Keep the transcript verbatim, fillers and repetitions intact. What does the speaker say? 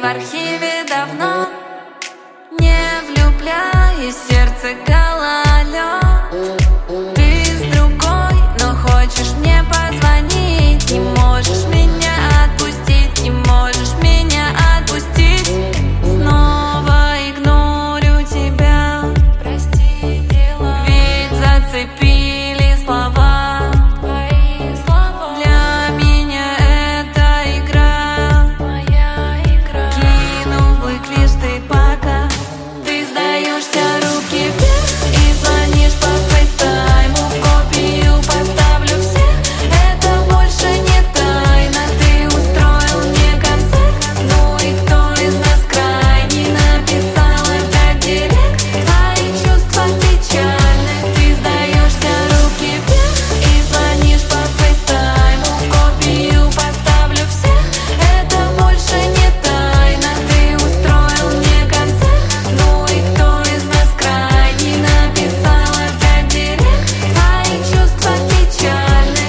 архиве давно. Не влюбляюсь, сердце гололед. Ты с другой, но хочешь мне позвонить. Не можешь меня отпустить, не можешь меня отпустить. Снова игнорю тебя, прости, дела. Ведь зацепили слова, твои слова. Для меня это игра, моя игра. Кину в блэк-лист ты пока. Ты сдаешься, руки вверх, и звонишь по фейстайму. В копию поставлю всех, это больше не тайна. Ты устроил мне концерт, ну и кто из нас крайний? Написал опять директ, твои чувства печальны. Ты сдаешься, руки вверх, и звонишь по фейстайму. В копию поставлю всех, это больше не тайна. Ты устроил мне концерт, ну и кто из нас крайний? Написал опять директ, твои чувства печальны.